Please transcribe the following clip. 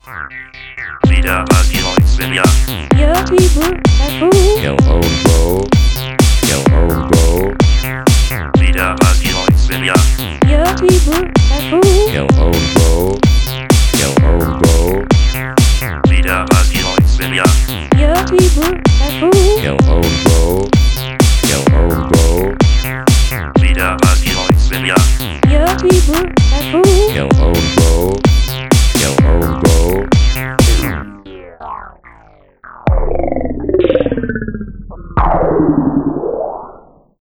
Wieder mal die Svenja. Ja, Bieber, Yo ho go, yo ho go, Wieder mal die Svenja. ja, Bieber, yo ho go, yo ho go, Wieder mal die Svenja. ja, Bieber, yo ho go, yo ho go, Wieder mal die Svenja. ja, Bieber, yo ho go, yo ho go.